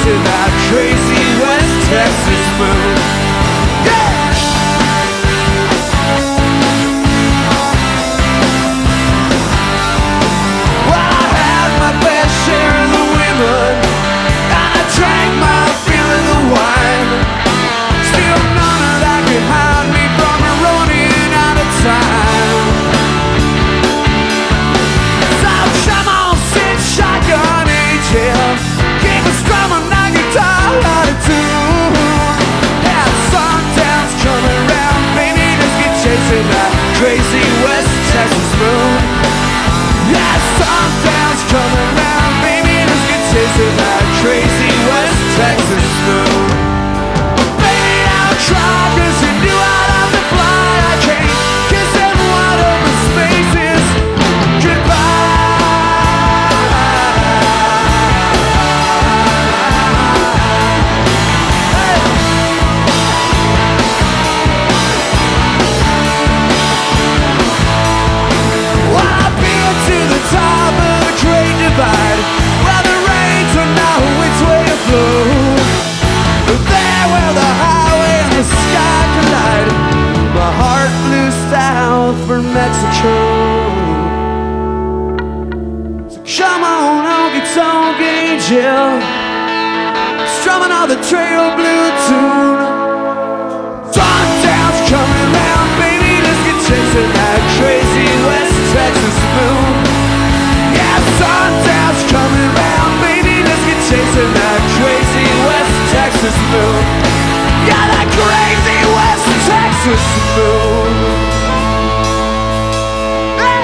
chasing that crazy West Texas moon. Yeah! Well, I had my fair share of the women, and I drank my fill of the wine. Still none of that could hide me from running out of time. So come on, sit shotgun angel, keep a strumming that guitar out of tune. Yeah, sundown's coming round, baby, let's get chasing that crazy West Texas moon. Yeah, sundown's coming round, baby, let's get chasing that crazy West Texas moon. Baby, I'll try, 'cause you knew I'd have to fly. I can't kiss them wide open spaces goodbye. Well, I've been to the top of the Great Divide, where the rains don't know which way to flow. There where the highway and the sky collide, my heart flew south for Mexico. So come on, honky-tonk angel, strumming on the trail blue tune. Sundown's coming round, baby, let's get chasing that crazy West Texas moon. Yeah, sundown's coming round, baby, let's get chasing that crazy West Texas moon. Yeah, that crazy West Texas moon. Hey!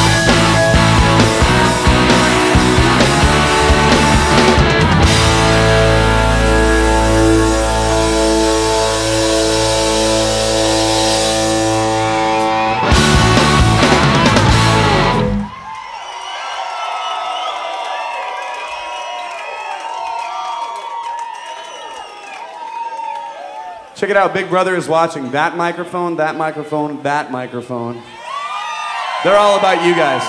Check it out, Big Brother is watching. That microphone, that microphone, that microphone. They're all about you guys.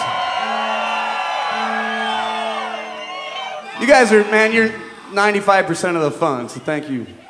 You guys are, man, you're 95% of the fun, so thank you.